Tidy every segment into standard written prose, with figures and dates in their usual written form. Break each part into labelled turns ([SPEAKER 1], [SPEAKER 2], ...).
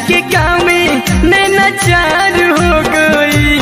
[SPEAKER 1] के गाँव में नैना चार हो गई।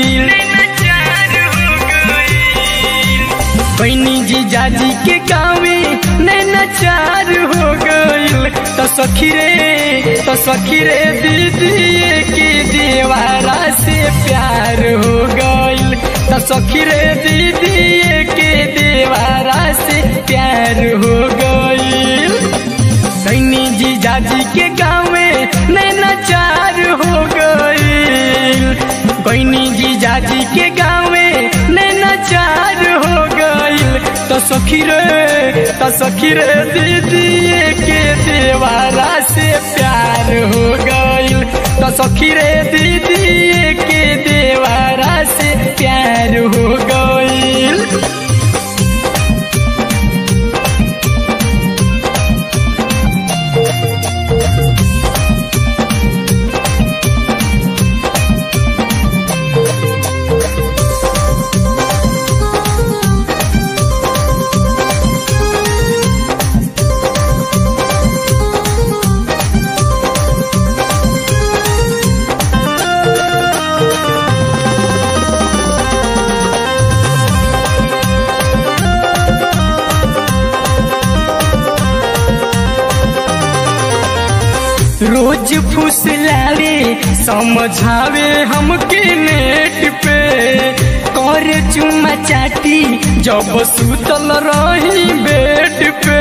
[SPEAKER 1] बहनी जीजाजी के गाँव में नैना चार हो गई। तो सखी रे दीदी के देवारा से प्यार हो गई। तो सखी रे दीदी के देवारा से प्यार हो गई। बहनी जीजाजी के गाँव में नैना चार हो गई। बहनी जीजाजी के गाँव में नैना चार हो गई। तो सखी रे दीदी के देवारा से प्यार हो गई। तो सखी रे दीदी के देवारा से प्यार हो गई। रोज फुसलावे समझावे हमके नेट पे, कर चुमा चाटी जब सुतल रही बेड पे।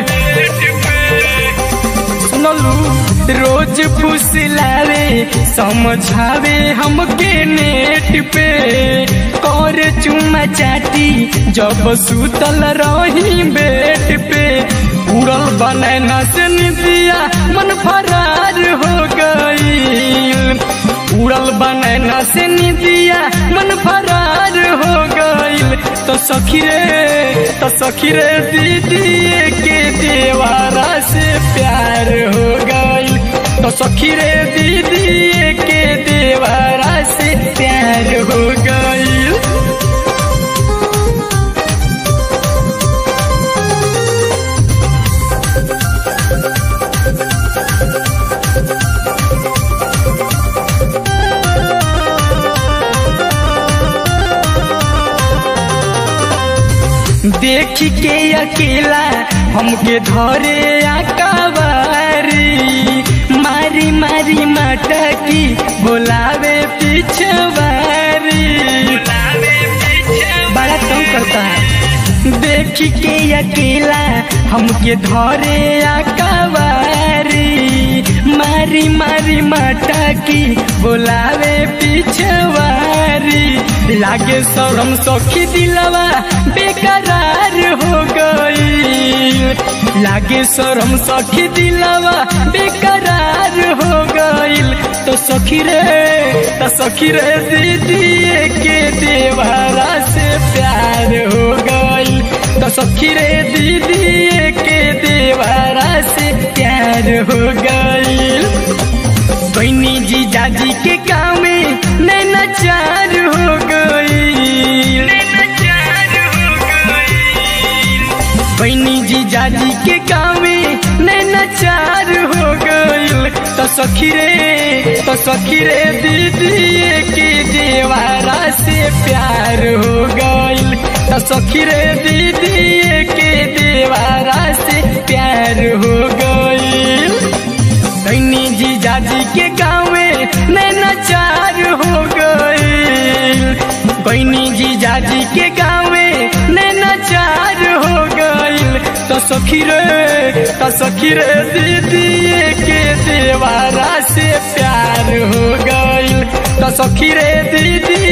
[SPEAKER 1] सुनलू रोज फुसलावे समझावे हमके नेट पे, कर चुमा चाटी जब सुतल रही बेड पे। उड़ल बनैना से निदिया मन फरार हो गई। उड़ल बनैना से निदिया मन फरार हो गई। तो सखी रे दीदी के देवारा से प्यार हो गई। तो सखी रे दीदी के देवारा से प्यार हो गई। देख के अकेला हमके धरे आकावारी, मारी मारी मटकी बोलावे पिछवारी। बड़ा तंग करता है। देख के अकेला हमके धरे आकावारी, मारी मारी मटकी बोलावे पिछवारी। लागे शरम सखी दिलवा बेकरार हो गई। लागे शरम सखी दिलवा बेकरार हो गई। तो सखी रे दीदी के देवारा से प्यार हो गई। तो सखी रे दीदी के देवारा से प्यार हो गई। बहनी जीजाजी के गाँव में नैना चार हो गई। बहनी जीजाजी के गाँव में नैना चार हो गई। तो सखी रे दीदी के देवारा से प्यार हो गई। तो सखी रे दीदी के देवारा से प्यार हो गई। बहनी जीजाजी के गाँव में नैना चार हो गई। बहनी जीजाजी के गाँव में नैना चार हो गई। तो सखी रे दीदी के देवारा से प्यार हो गई। तो सखी रे दीदी